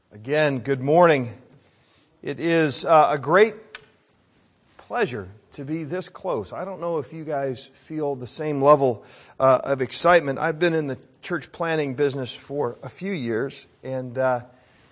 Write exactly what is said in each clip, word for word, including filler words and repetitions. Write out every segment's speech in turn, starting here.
Again, good morning. It is uh, a great pleasure to be this close. I don't know if you guys feel the same level uh, of excitement. I've been in the church planning business for a few years, and uh,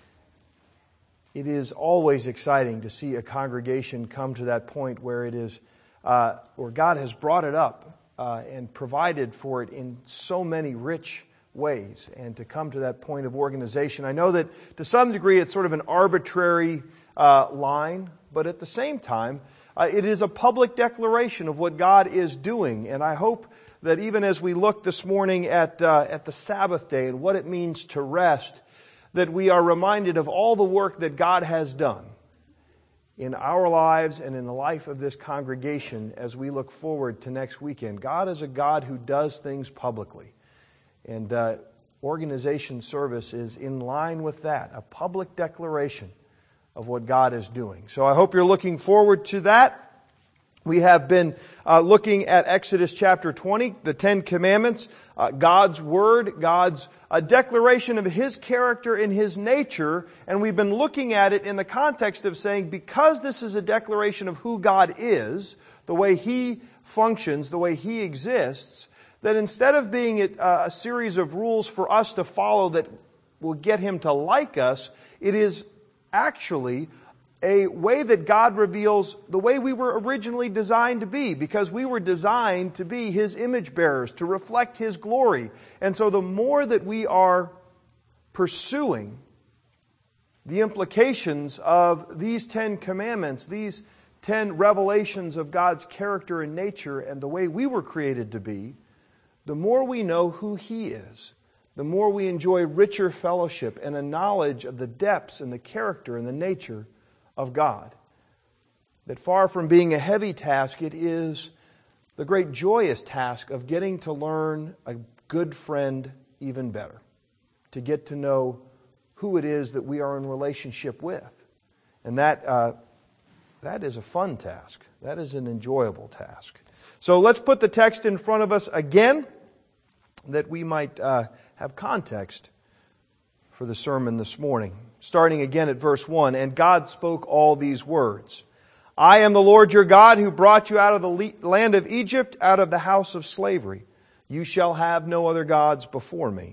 it is always exciting to see a congregation come to that point where it is, uh, where God has brought it up uh, and provided for it in so many rich ways, and to come to that point of organization. I know that to some degree it's sort of an arbitrary uh, line, but at the same time, uh, it is a public declaration of what God is doing. And I hope that even as we look this morning at uh, at the Sabbath day and what it means to rest, that we are reminded of all the work that God has done in our lives and in the life of this congregation as we look forward to next weekend. God is a God who does things publicly. And uh, organization service is in line with that, a public declaration of what God is doing. So I hope you're looking forward to that. We have been uh, looking at Exodus chapter twenty, the Ten Commandments, uh, God's Word, God's uh, declaration of His character and His nature. And we've been looking at it in the context of saying, because this is a declaration of who God is, the way He functions, the way He exists, that instead of being a series of rules for us to follow that will get Him to like us, it is actually a way that God reveals the way we were originally designed to be, because we were designed to be His image bearers, to reflect His glory. And so the more that we are pursuing the implications of these Ten Commandments, these ten revelations of God's character and nature and the way we were created to be, the more we know who He is, the more we enjoy richer fellowship and a knowledge of the depths and the character and the nature of God. That far from being a heavy task, it is the great joyous task of getting to learn a good friend even better, to get to know who it is that we are in relationship with. And that, uh, that is a fun task. That is an enjoyable task. So let's put the text in front of us again, that we might uh, have context for the sermon this morning. Starting again at verse one, "And God spoke all these words. I am the Lord your God who brought you out of the land of Egypt, out of the house of slavery. You shall have no other gods before me.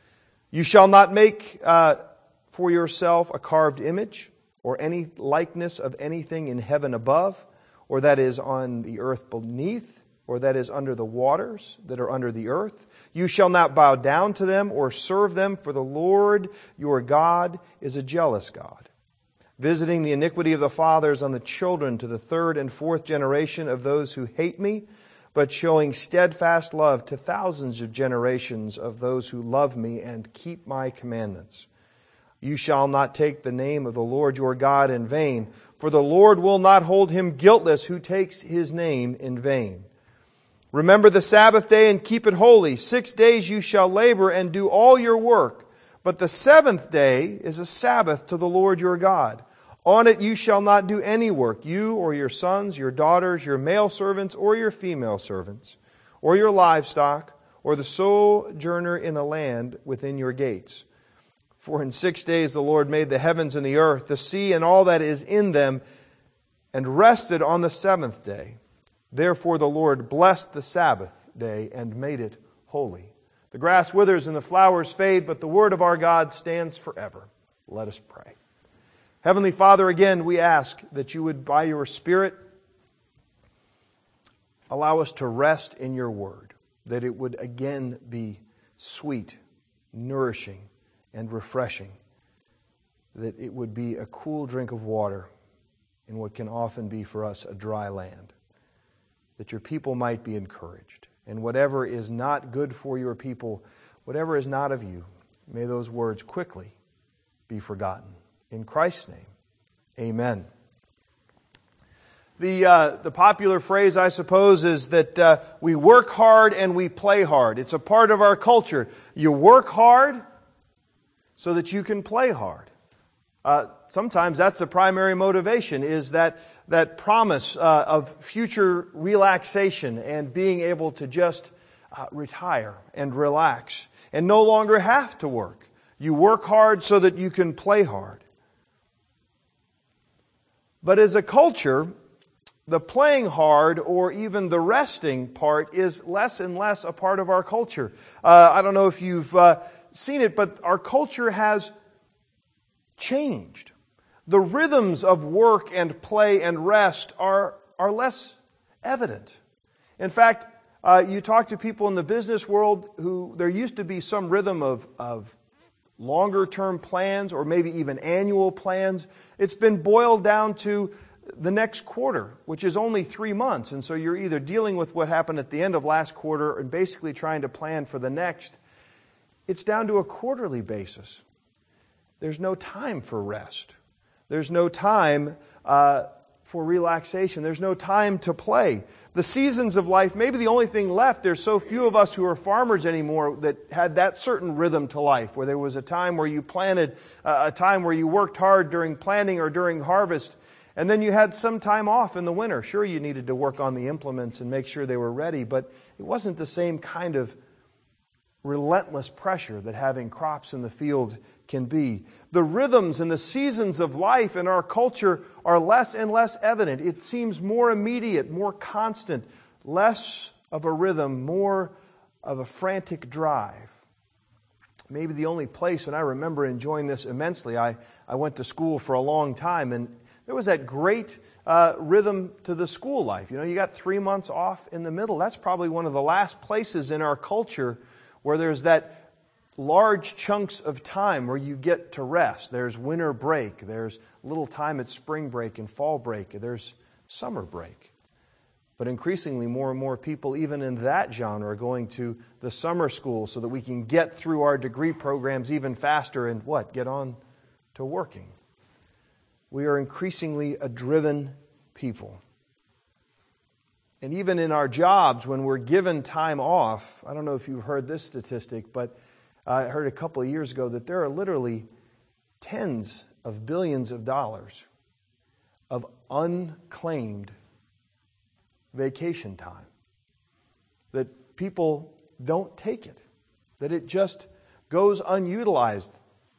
You shall not make uh, for yourself a carved image or any likeness of anything in heaven above, or that is on the earth beneath, or that is under the waters that are under the earth. You shall not bow down to them or serve them, for the Lord your God is a jealous God, visiting the iniquity of the fathers on the children to the third and fourth generation of those who hate me, but showing steadfast love to thousands of generations of those who love me and keep my commandments. You shall not take the name of the Lord your God in vain, for the Lord will not hold him guiltless who takes His name in vain. Remember the Sabbath day and keep it holy. Six days you shall labor and do all your work. But the seventh day is a Sabbath to the Lord your God. On it you shall not do any work, you or your sons, your daughters, your male servants or your female servants, or your livestock, or the sojourner in the land within your gates. For in six days the Lord made the heavens and the earth, the sea and all that is in them, and rested on the seventh day. Therefore the Lord blessed the Sabbath day and made it holy. The grass withers and the flowers fade, but the word of our God stands forever." Let us pray. Heavenly Father, again we ask that you would, by your Spirit, allow us to rest in your word, that it would again be sweet, nourishing, and refreshing, that it would be a cool drink of water in what can often be for us a dry land, that your people might be encouraged. And whatever is not good for your people, whatever is not of you, may those words quickly be forgotten. In Christ's name, amen. The, uh, the popular phrase, I suppose, is that uh, we work hard and we play hard. It's a part of our culture. You work hard so that you can play hard. Uh, sometimes that's the primary motivation, is that that promise uh, of future relaxation and being able to just uh, retire and relax and no longer have to work. You work hard so that you can play hard. But as a culture, the playing hard or even the resting part is less and less a part of our culture. Uh, I don't know if you've uh, seen it, but our culture has changed. The rhythms of work and play and rest are, are less evident. In fact, uh, you talk to people in the business world who there used to be some rhythm of, of longer term plans or maybe even annual plans. It's been boiled down to the next quarter, which is only three months. And so you're either dealing with what happened at the end of last quarter and basically trying to plan for the next. It's down to a quarterly basis. There's no time for rest. There's no time uh, for relaxation. There's no time to play. The seasons of life, maybe the only thing left, there's so few of us who are farmers anymore that had that certain rhythm to life, where there was a time where you planted, uh, a time where you worked hard during planting or during harvest, and then you had some time off in the winter. Sure, you needed to work on the implements and make sure they were ready, but it wasn't the same kind of relentless pressure that having crops in the field can be. The rhythms and the seasons of life in our culture are less and less evident. It seems more immediate, more constant, less of a rhythm, more of a frantic drive. Maybe the only place, and I remember enjoying this immensely, I, I went to school for a long time, and there was that great uh, rhythm to the school life. You know, you got three months off in the middle. That's probably one of the last places in our culture where there's that large chunks of time where you get to rest. There's winter break. There's a little time at spring break and fall break. There's summer break. But increasingly, more and more people, even in that genre, are going to the summer school so that we can get through our degree programs even faster and what? Get on to working. We are increasingly a driven people. And even in our jobs, when we're given time off, I don't know if you've heard this statistic, but I heard a couple of years ago that there are literally tens of billions of dollars of unclaimed vacation time. That people don't take it. That it just goes unutilized.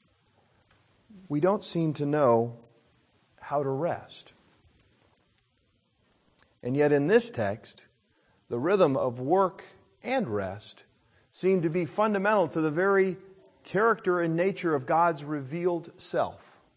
We don't seem to know how to rest. And yet in this text, the rhythm of work and rest seem to be fundamental to the very character and nature of God's revealed self.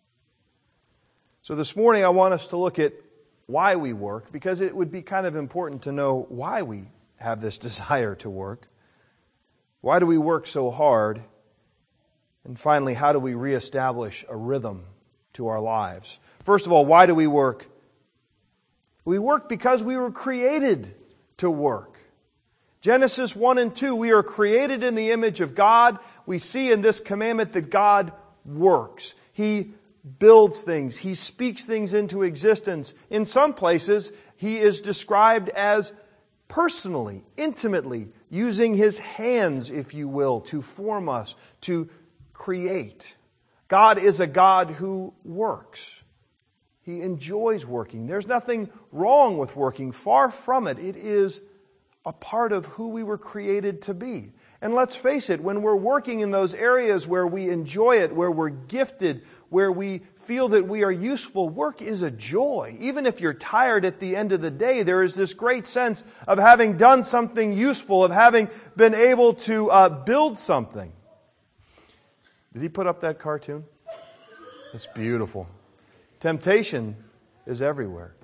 So this morning I want us to look at why we work, because it would be kind of important to know why we have this desire to work. Why do we work so hard? And finally, how do we reestablish a rhythm to our lives? First of all, why do we work? We work because we were created to work. Genesis one and two, we are created in the image of God. We see in this commandment that God works. He builds things. He speaks things into existence. In some places, He is described as personally, intimately, using His hands, if you will, to form us, to create. God is a God who works. He enjoys working. There's nothing wrong with working. Far from it. It is a part of who we were created to be. And let's face it, when we're working in those areas where we enjoy it, where we're gifted, where we feel that we are useful, work is a joy. Even if you're tired at the end of the day, there is this great sense of having done something useful, of having been able to uh, build something. Did he put up that cartoon? It's beautiful. Temptation is everywhere.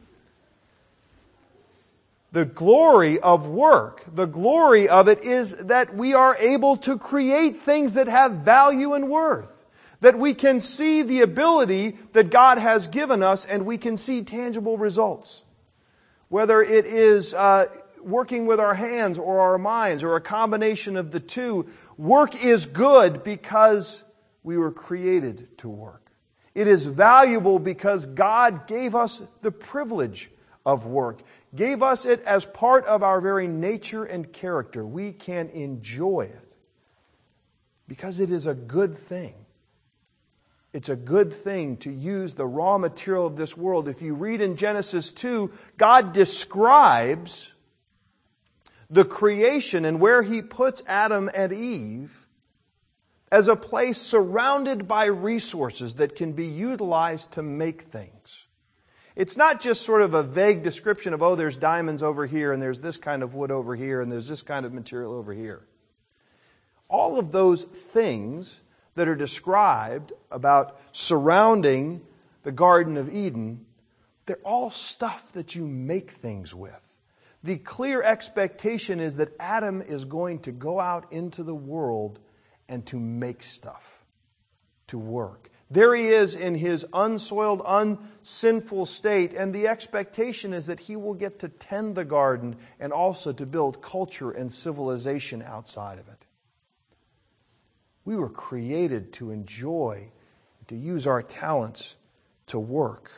The glory of work, the glory of it is that we are able to create things that have value and worth. That we can see the ability that God has given us and we can see tangible results. Whether it is uh, working with our hands or our minds or a combination of the two, work is good because we were created to work. It is valuable because God gave us the privilege of work, gave us it as part of our very nature and character. We can enjoy it because it is a good thing. It's a good thing to use the raw material of this world. If you read in Genesis two, God describes the creation and where He puts Adam and Eve as a place surrounded by resources that can be utilized to make things. It's not just sort of a vague description of, oh, there's diamonds over here, and there's this kind of wood over here, and there's this kind of material over here. All of those things that are described about surrounding the Garden of Eden, they're all stuff that you make things with. The clear expectation is that Adam is going to go out into the world and to make stuff, to work. There he is in his unsoiled, unsinful state, and the expectation is that he will get to tend the garden and also to build culture and civilization outside of it. We were created to enjoy, to use our talents to work.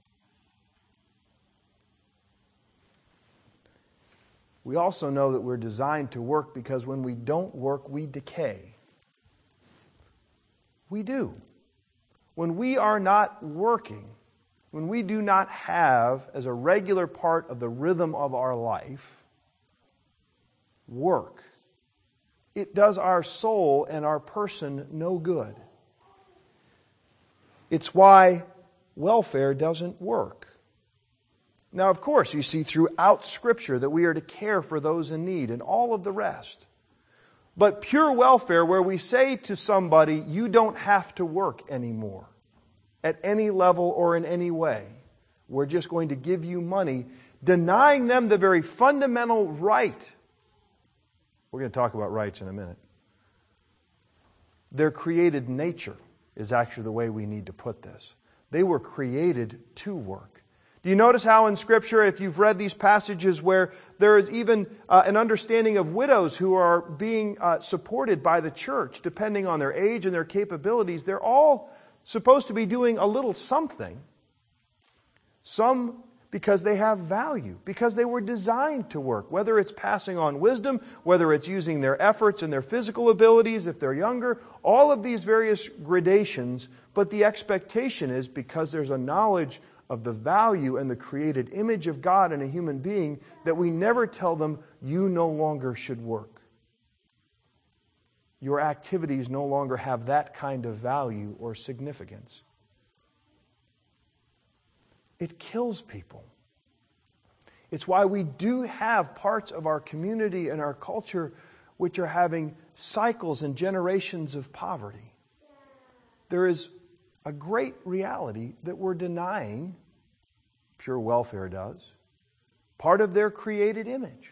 We also know that we're designed to work because when we don't work, we decay. We do. When we are not working, when we do not have as a regular part of the rhythm of our life, work, it does our soul and our person no good. It's why welfare doesn't work. Now, of course, you see throughout Scripture that we are to care for those in need and all of the rest. But pure welfare, where we say to somebody, you don't have to work anymore at any level or in any way. We're just going to give you money, denying them the very fundamental right. We're going to talk about rights in a minute. Their created nature is actually the way we need to put this. They were created to work. Do you notice how in Scripture, if you've read these passages where there is even uh, an understanding of widows who are being uh, supported by the church, depending on their age and their capabilities, they're all supposed to be doing a little something. Some because they have value, because they were designed to work, whether it's passing on wisdom, whether it's using their efforts and their physical abilities if they're younger, all of these various gradations, but the expectation is because there's a knowledge of the value and the created image of God in a human being that we never tell them, you no longer should work. Your activities no longer have that kind of value or significance. It kills people. It's why we do have parts of our community and our culture which are having cycles and generations of poverty. There is a great reality that we're denying, pure welfare does, part of their created image.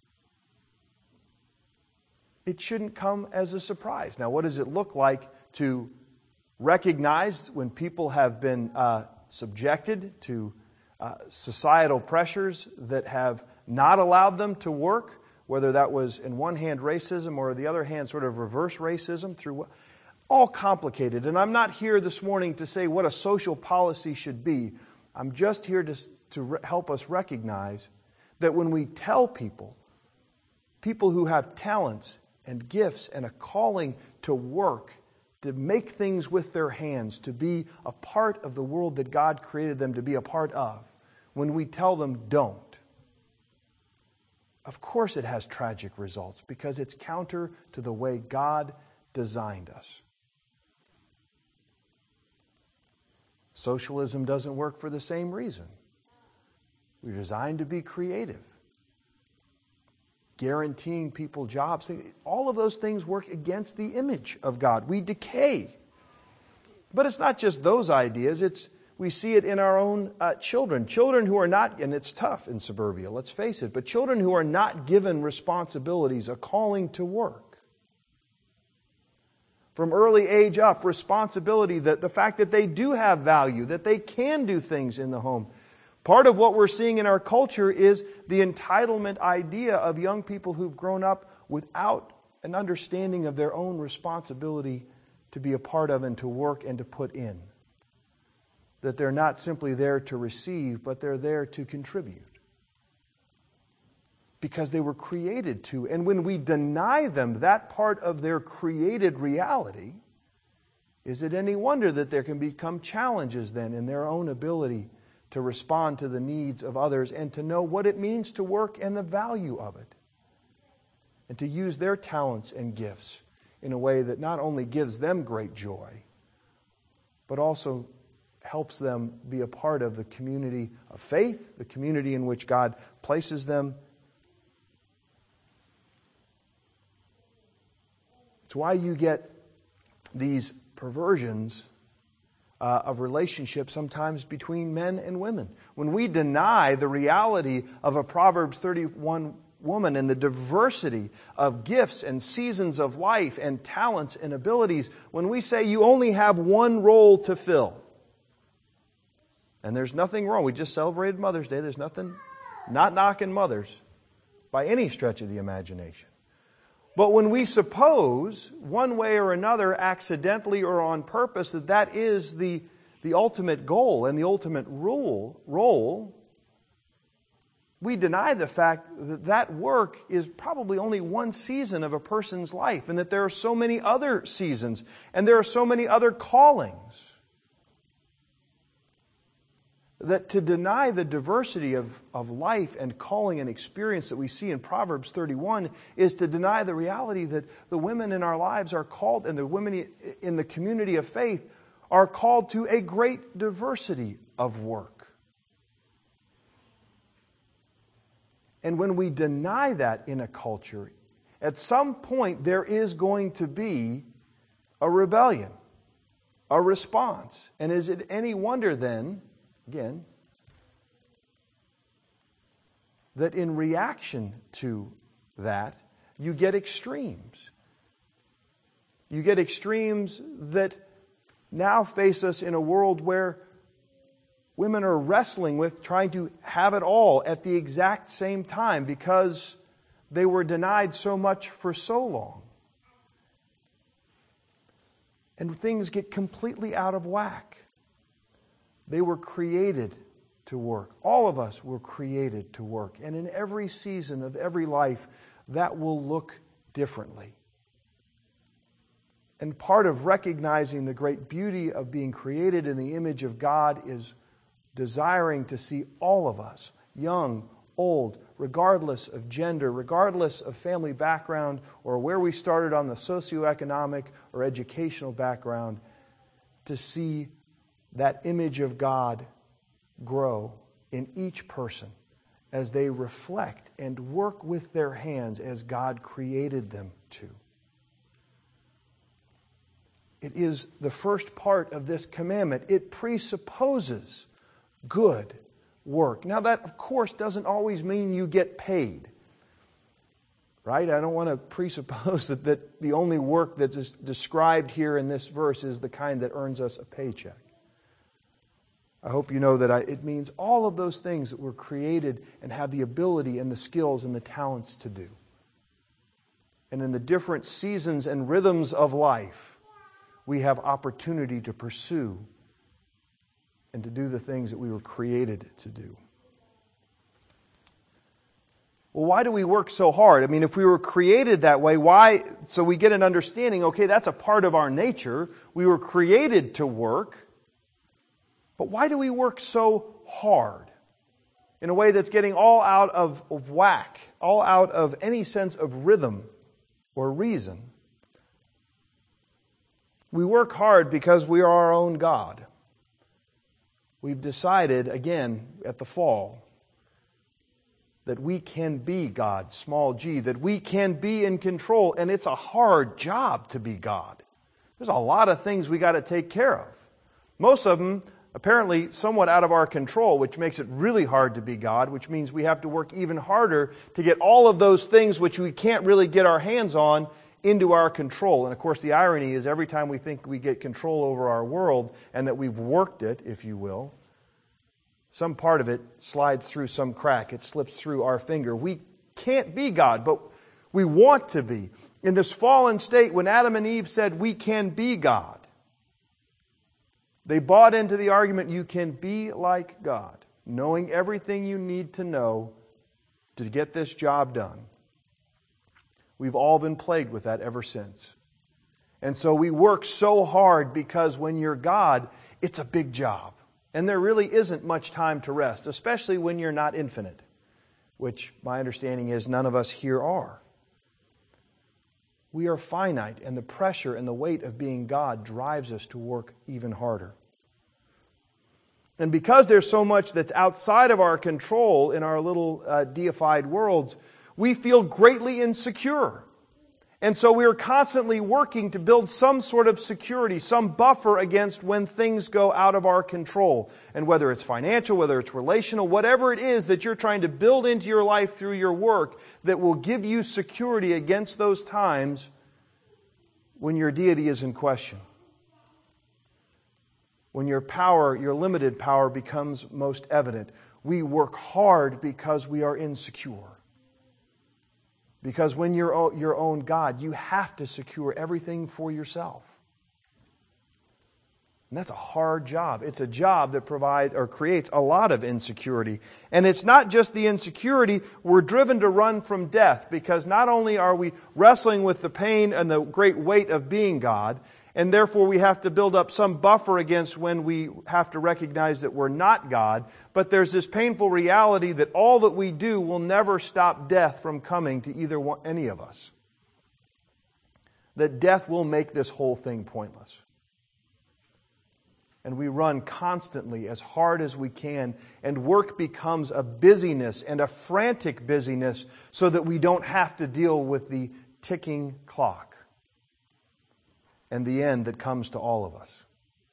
It shouldn't come as a surprise. Now, what does it look like to recognize when people have been uh, subjected to uh, societal pressures that have not allowed them to work, whether that was in one hand racism or the other hand sort of reverse racism through all complicated. And I'm not here this morning to say what a social policy should be. I'm just here to, to re- help us recognize that when we tell people, people who have talents and gifts and a calling to work, to make things with their hands, to be a part of the world that God created them to be a part of, when we tell them don't, of course it has tragic results because it's counter to the way God designed us. Socialism doesn't work for the same reason. We're designed to be creative. Guaranteeing people jobs. All of those things work against the image of God. We decay. But it's not just those ideas. It's we see it in our own uh, children. Children who are not, and it's tough in suburbia, let's face it, but children who are not given responsibilities, a calling to work. From early age up, responsibility, that the fact that they do have value, that they can do things in the home. Part of what we're seeing in our culture is the entitlement idea of young people who've grown up without an understanding of their own responsibility to be a part of and to work and to put in. That they're not simply there to receive, but they're there to contribute. Because they were created to. And when we deny them that part of their created reality, is it any wonder that there can become challenges then in their own ability to respond to the needs of others and to know what it means to work and the value of it. And to use their talents and gifts in a way that not only gives them great joy, but also helps them be a part of the community of faith, the community in which God places them. It's why you get these perversions uh, of relationships sometimes between men and women. When we deny the reality of a Proverbs thirty-one woman and the diversity of gifts and seasons of life and talents and abilities, when we say you only have one role to fill, and there's nothing wrong. We just celebrated Mother's Day. There's nothing, not knocking mothers by any stretch of the imagination. But when we suppose, one way or another, accidentally or on purpose, that that is the, the ultimate goal and the ultimate rule, role, we deny the fact that that work is probably only one season of a person's life, and that there are so many other seasons, and there are so many other callings, that to deny the diversity of, of life and calling and experience that we see in Proverbs thirty-one is to deny the reality that the women in our lives are called, and the women in the community of faith are called to a great diversity of work. And when we deny that in a culture, at some point there is going to be a rebellion, a response. And is it any wonder then, again, that in reaction to that, you get extremes. You get extremes that now face us in a world where women are wrestling with trying to have it all at the exact same time because they were denied so much for so long. And things get completely out of whack. They were created to work. All of us were created to work. And in every season of every life, that will look differently. And part of recognizing the great beauty of being created in the image of God is desiring to see all of us, young, old, regardless of gender, regardless of family background, or where we started on the socioeconomic or educational background, to see that image of God grow in each person as they reflect and work with their hands as God created them to. It is the first part of this commandment. It presupposes good work. Now that, of course, doesn't always mean you get paid. Right? I don't want to presuppose that, that the only work that's described here in this verse is the kind that earns us a paycheck. I hope you know that I, it means all of those things that were created and have the ability and the skills and the talents to do. And in the different seasons and rhythms of life, we have opportunity to pursue and to do the things that we were created to do. Well, why do we work so hard? I mean, if we were created that way, why? So we get an understanding, okay, that's a part of our nature. We were created to work. But why do we work so hard in a way that's getting all out of, of whack, all out of any sense of rhythm or reason? We work hard because we are our own God. We've decided, again, at the fall, that we can be God, small g, that we can be in control, and it's a hard job to be God. There's a lot of things we got to take care of. Most of them apparently somewhat out of our control, which makes it really hard to be God, which means we have to work even harder to get all of those things which we can't really get our hands on into our control. And of course the irony is every time we think we get control over our world and that we've worked it, if you will, some part of it slides through some crack. It slips through our finger. We can't be God, but we want to be. In this fallen state, when Adam and Eve said we can be God, they bought into the argument you can be like God, knowing everything you need to know to get this job done. We've all been plagued with that ever since. And so we work so hard because when you're God, it's a big job. And there really isn't much time to rest, especially when you're not infinite, which my understanding is none of us here are. We are finite, and the pressure and the weight of being God drives us to work even harder. And because there's so much that's outside of our control in our little uh, deified worlds, we feel greatly insecure. And so we are constantly working to build some sort of security, some buffer against when things go out of our control. And whether it's financial, whether it's relational, whatever it is that you're trying to build into your life through your work that will give you security against those times when your deity is in question. When your power, your limited power, becomes most evident. We work hard because we are insecure. Because when you're your own God, you have to secure everything for yourself. And that's a hard job. It's a job that provides or creates a lot of insecurity. And it's not just the insecurity, we're driven to run from death, because not only are we wrestling with the pain and the great weight of being God, and therefore we have to build up some buffer against when we have to recognize that we're not God, but there's this painful reality that all that we do will never stop death from coming to either one, any of us. That death will make this whole thing pointless. And we run constantly as hard as we can, and work becomes a busyness and a frantic busyness so that we don't have to deal with the ticking clock and the end that comes to all of us.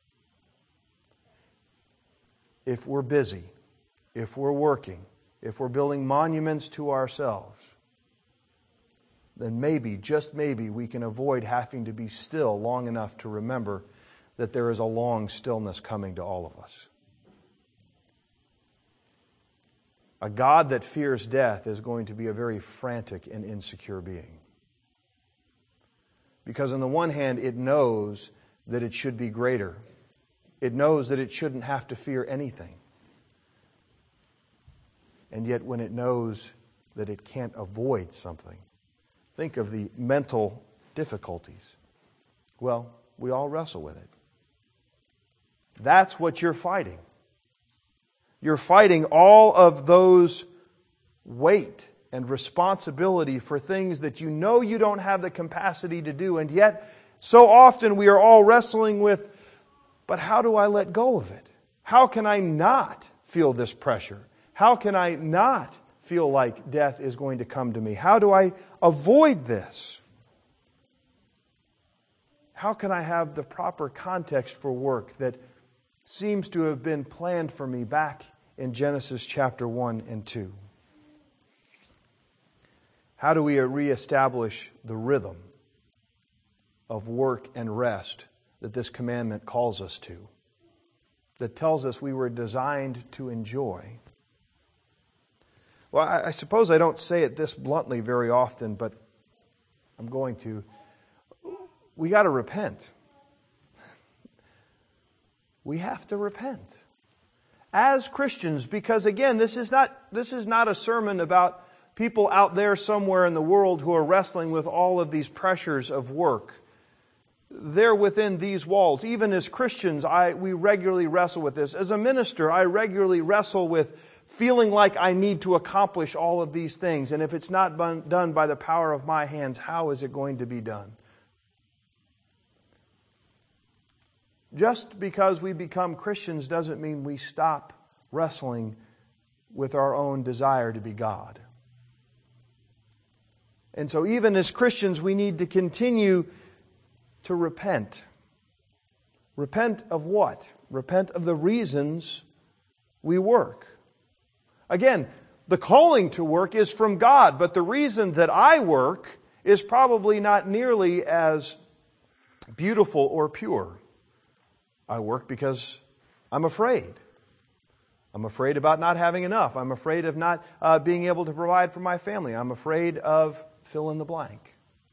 If we're busy, if we're working, if we're building monuments to ourselves, then maybe, just maybe, we can avoid having to be still long enough to remember that there is a long stillness coming to all of us. A God that fears death is going to be a very frantic and insecure being. Because on the one hand, it knows that it should be greater. It knows that it shouldn't have to fear anything. And yet when it knows that it can't avoid something, think of the mental difficulties. Well, we all wrestle with it. That's what you're fighting. You're fighting all of those weight and responsibility for things that you know you don't have the capacity to do, and yet so often we are all wrestling with, but how do I let go of it? How can I not feel this pressure? How can I not feel like death is going to come to me? How do I avoid this? How can I have the proper context for work that seems to have been planned for me back in Genesis chapter one and two? How do we reestablish the rhythm of work and rest that this commandment calls us to, that tells us we were designed to enjoy? Well, I, I suppose I don't say it this bluntly very often, but I'm going to. We got to repent. We have to repent as Christians, because again, this is not this is not a sermon about people out there somewhere in the world who are wrestling with all of these pressures of work. They're within these walls. Even as Christians, I we regularly wrestle with this. As a minister, I regularly wrestle with feeling like I need to accomplish all of these things. And if it's not done by the power of my hands, how is it going to be done? Just because we become Christians doesn't mean we stop wrestling with our own desire to be God. And so even as Christians, we need to continue to repent. Repent of what? Repent of the reasons we work. Again, the calling to work is from God, but the reason that I work is probably not nearly as beautiful or pure. I work because I'm afraid. I'm afraid about not having enough. I'm afraid of not uh, being able to provide for my family. I'm afraid of fill in the blank.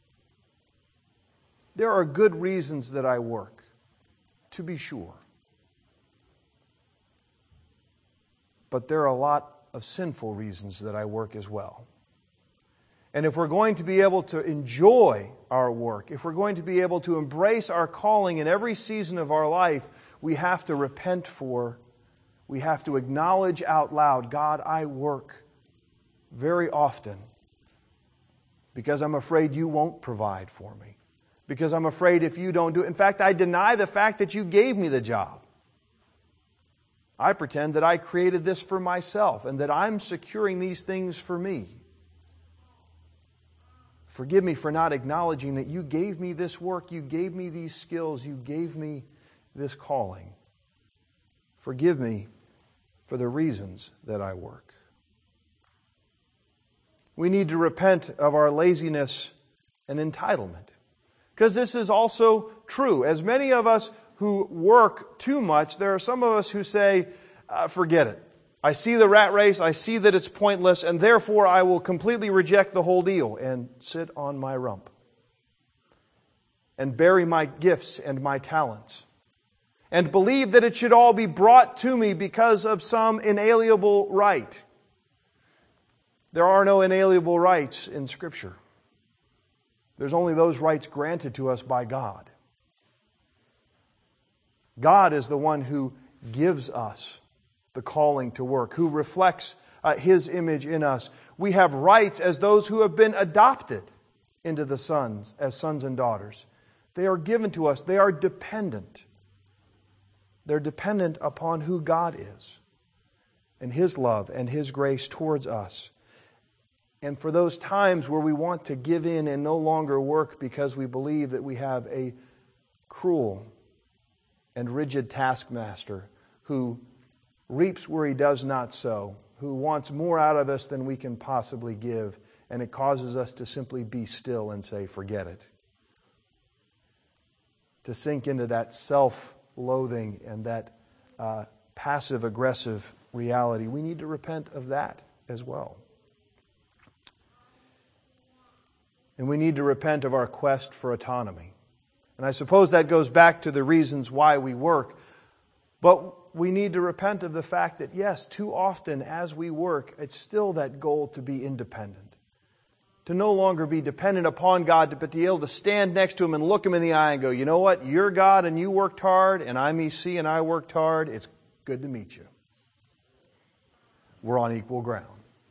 There are good reasons that I work, to be sure. But there are a lot of sinful reasons that I work as well. And if we're going to be able to enjoy our work, if we're going to be able to embrace our calling in every season of our life, we have to repent for, we have to acknowledge out loud, God, I work very often because I'm afraid you won't provide for me, because I'm afraid if you don't do it. In fact, I deny the fact that you gave me the job. I pretend that I created this for myself and that I'm securing these things for me. Forgive me for not acknowledging that you gave me this work, you gave me these skills, you gave me this calling. Forgive me for the reasons that I work. We need to repent of our laziness and entitlement, because this is also true. As many of us who work too much, there are some of us who say, uh, forget it. I see the rat race, I see that it's pointless, and therefore I will completely reject the whole deal and sit on my rump and bury my gifts and my talents and believe that it should all be brought to me because of some inalienable right. There are no inalienable rights in Scripture. There's only those rights granted to us by God. God is the one who gives us the calling to work, who reflects uh, His image in us. We have rights as those who have been adopted into the sons, as sons and daughters. They are given to us. They are dependent. They're dependent upon who God is and His love and His grace towards us. And for those times where we want to give in and no longer work because we believe that we have a cruel and rigid taskmaster who reaps where he does not sow, who wants more out of us than we can possibly give, and it causes us to simply be still and say, forget it. To sink into that self-loathing and that uh, passive-aggressive reality. We need to repent of that as well. And we need to repent of our quest for autonomy. And I suppose that goes back to the reasons why we work. But we need to repent of the fact that, yes, too often as we work, it's still that goal to be independent. To no longer be dependent upon God, but to be able to stand next to Him and look Him in the eye and go, you know what, you're God and you worked hard, and I'm E C and I worked hard. It's good to meet you. We're on equal ground.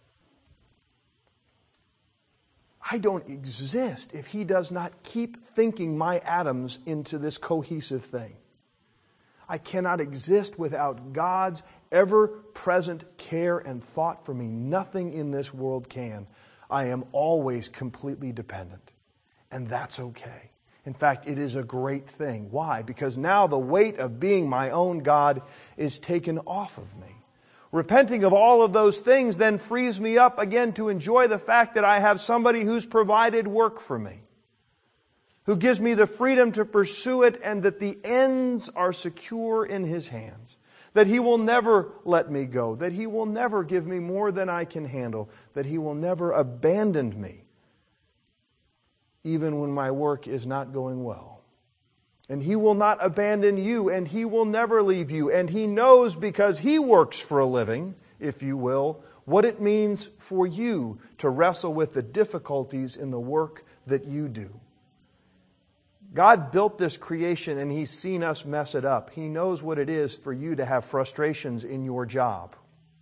I don't exist if He does not keep thinking my atoms into this cohesive thing. I cannot exist without God's ever-present care and thought for me. Nothing in this world can. I am always completely dependent. And that's okay. In fact, it is a great thing. Why? Because now the weight of being my own God is taken off of me. Repenting of all of those things then frees me up again to enjoy the fact that I have somebody who's provided work for me, who gives me the freedom to pursue it, and that the ends are secure in His hands, that He will never let me go, that He will never give me more than I can handle, that He will never abandon me, even when my work is not going well. And He will not abandon you, and He will never leave you. And He knows, because He works for a living, if you will, what it means for you to wrestle with the difficulties in the work that you do. God built this creation and He's seen us mess it up. He knows what it is for you to have frustrations in your job.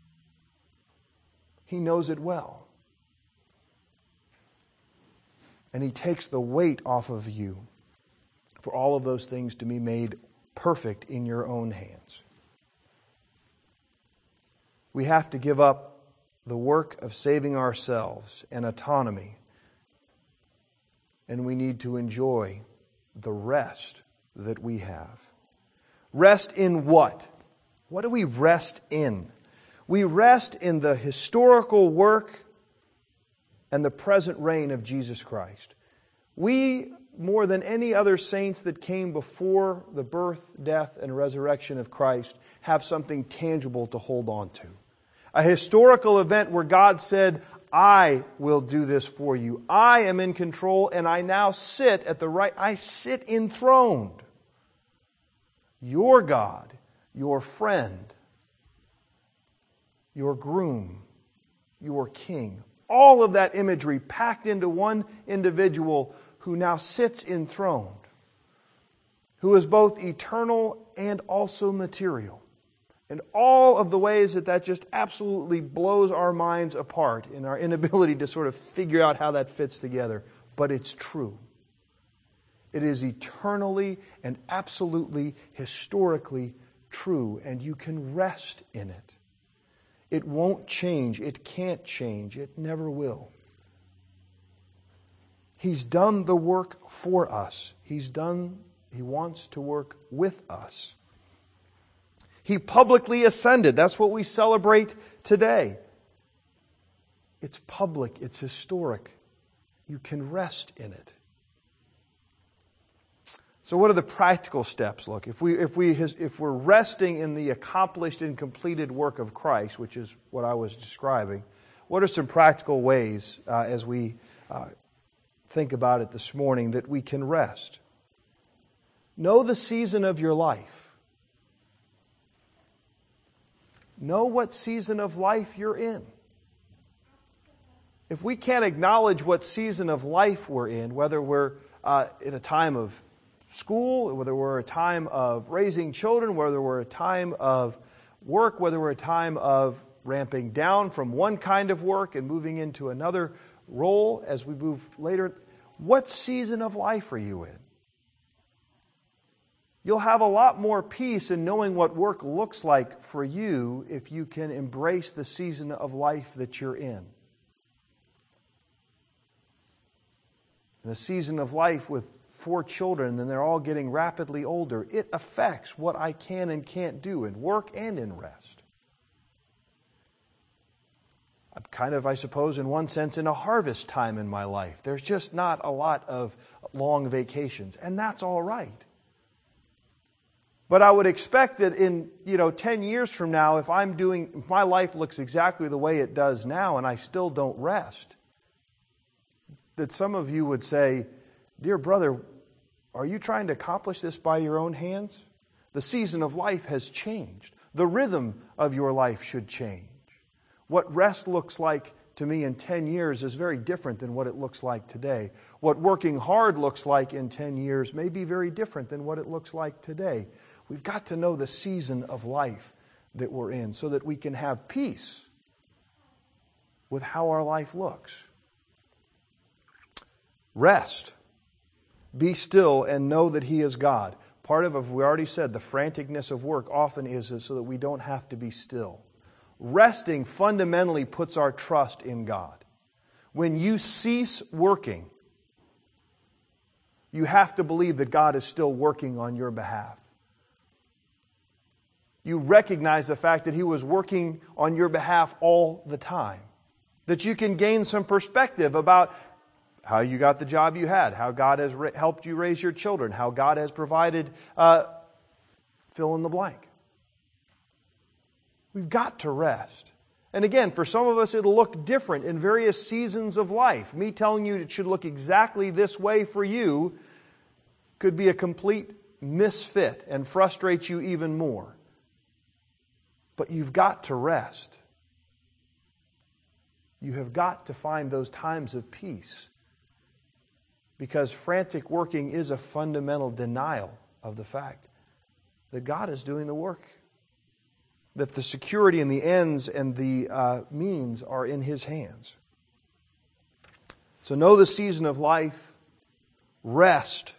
He knows it well. And He takes the weight off of you for all of those things to be made perfect in your own hands. We have to give up the work of saving ourselves and autonomy, and we need to enjoy the rest that we have. Rest in what? What do we rest in? We rest in the historical work and the present reign of Jesus Christ. We, more than any other saints that came before the birth, death, and resurrection of Christ, have something tangible to hold on to. A historical event where God said, I will do this for you. I am in control, and I now sit at the right, I sit enthroned. Your God, your friend, your groom, your king. All of that imagery packed into one individual who now sits enthroned, who is both eternal and also material, And all of the ways that that just absolutely blows our minds apart in our inability to sort of figure out how that fits together. But it's true. It is eternally and absolutely, historically true, and you can rest in it. It won't change. It can't change. It never will. He's done the work for us. He's done, He wants to work with us. He publicly ascended. That's what we celebrate today. It's public. It's historic. You can rest in it. So what are the practical steps? Look, if, we, if, we, if we're resting in the accomplished and completed work of Christ, which is what I was describing, what are some practical ways uh, as we uh, think about it this morning that we can rest? Know the season of your life. Know what season of life you're in. If we can't acknowledge what season of life we're in, whether we're uh, in a time of school, whether we're a time of raising children, whether we're a time of work, whether we're a time of ramping down from one kind of work and moving into another role as we move later, what season of life are you in? You'll have a lot more peace in knowing what work looks like for you if you can embrace the season of life that you're in. In a season of life with four children and they're all getting rapidly older, it affects what I can and can't do in work and in rest. I'm kind of, I suppose, in one sense, in a harvest time in my life. There's just not a lot of long vacations, and that's all right. But I would expect that in, you know, ten years from now, if I'm doing, if my life looks exactly the way it does now and I still don't rest, that some of you would say, dear brother, are you trying to accomplish this by your own hands? The season of life has changed. The rhythm of your life should change. What rest looks like to me in ten years is very different than what it looks like today. What working hard looks like in ten years may be very different than what it looks like today. We've got to know the season of life that we're in so that we can have peace with how our life looks. Rest. Be still and know that He is God. Part of, we already said, the franticness of work often is so that we don't have to be still. Resting fundamentally puts our trust in God. When you cease working, you have to believe that God is still working on your behalf. You recognize the fact that He was working on your behalf all the time. That you can gain some perspective about how you got the job you had, how God has re- helped you raise your children, how God has provided, uh, fill in the blank. We've got to rest. And again, for some of us, it'll look different in various seasons of life. Me telling you it should look exactly this way for you could be a complete misfit and frustrate you even more. But you've got to rest. You have got to find those times of peace. Because frantic working is a fundamental denial of the fact that God is doing the work. That the security and the ends and the uh, means are in His hands. So know the season of life. Rest.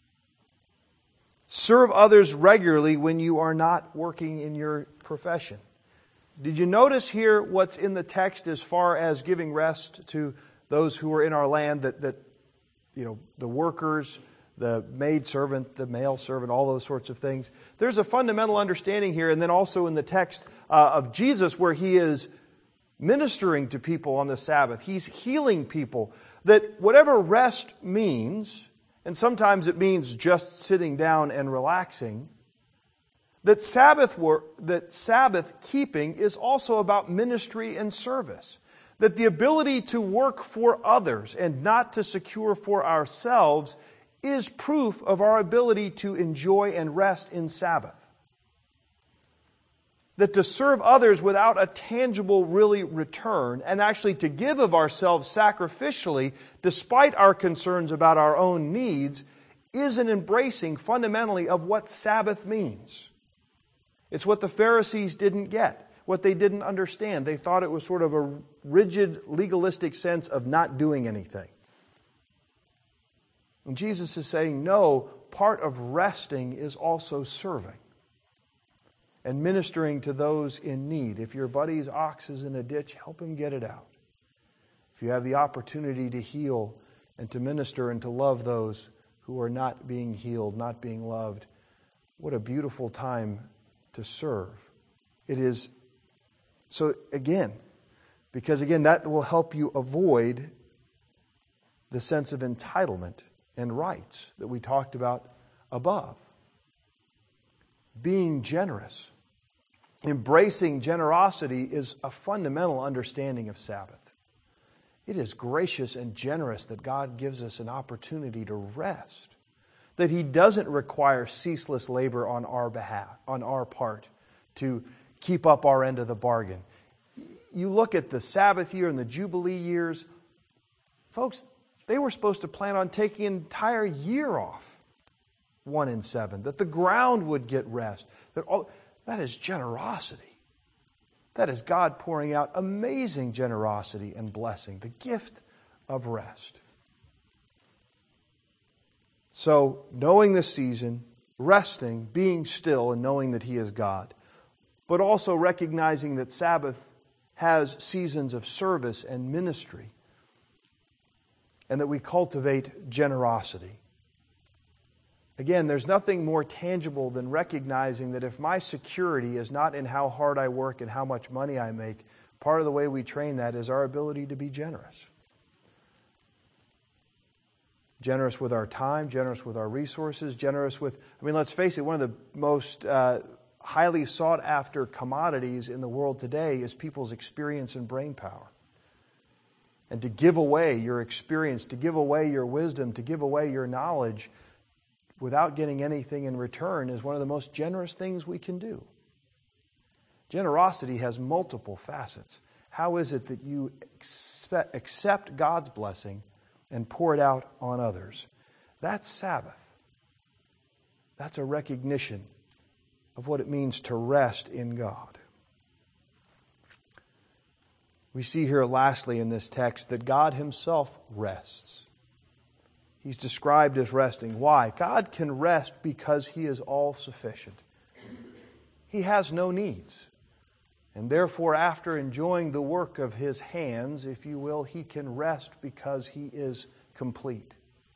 Serve others regularly when you are not working in your profession. Did you notice here what's in the text as far as giving rest to those who are in our land, that, that you know, the workers, the maid servant, the male servant, all those sorts of things? There's a fundamental understanding here, and then also in the text uh, of Jesus where He is ministering to people on the Sabbath. He's healing people. That whatever rest means, and sometimes it means just sitting down and relaxing, that Sabbath work, that Sabbath keeping is also about ministry and service. That the ability to work for others and not to secure for ourselves is proof of our ability to enjoy and rest in Sabbath. That to serve others without a tangible, really, return, and actually to give of ourselves sacrificially, despite our concerns about our own needs, is an embracing fundamentally of what Sabbath means. It's what the Pharisees didn't get, what they didn't understand. They thought it was sort of a rigid, legalistic sense of not doing anything. And Jesus is saying, no, part of resting is also serving and ministering to those in need. If your buddy's ox is in a ditch, help him get it out. If you have the opportunity to heal and to minister and to love those who are not being healed, not being loved, what a beautiful time to serve. It is, so again, because again, that will help you avoid the sense of entitlement and rights that we talked about above. Being generous, embracing generosity is a fundamental understanding of Sabbath. It is gracious and generous that God gives us an opportunity to rest, that He doesn't require ceaseless labor on our behalf, on our part, to keep up our end of the bargain. You look at the Sabbath year and the Jubilee years, folks, they were supposed to plan on taking an entire year off, one in seven, that the ground would get rest. That all, that is generosity. That is God pouring out amazing generosity and blessing, the gift of rest. So, knowing the season, resting, being still, and knowing that He is God, but also recognizing that Sabbath has seasons of service and ministry, and that we cultivate generosity. Again, there's nothing more tangible than recognizing that if my security is not in how hard I work and how much money I make, part of the way we train that is our ability to be generous. Generous with our time, generous with our resources, generous with, I mean, let's face it, one of the most uh, highly sought after commodities in the world today is people's experience and brain power. And to give away your experience, to give away your wisdom, to give away your knowledge without getting anything in return is one of the most generous things we can do. Generosity has multiple facets. How is it that you accept God's blessing and pour it out on others? That's Sabbath. That's a recognition of what it means to rest in God. We see here lastly in this text that God Himself rests. He's described as resting. Why? God can rest because He is all-sufficient. He has no needs. And therefore, after enjoying the work of His hands, if you will, He can rest because He is complete.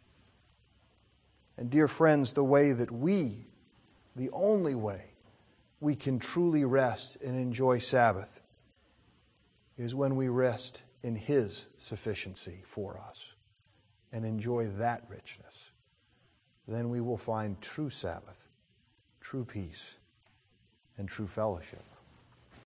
And dear friends, the way that we, the only way we can truly rest and enjoy Sabbath is when we rest in His sufficiency for us and enjoy that richness. Then we will find true Sabbath, true peace, and true fellowship.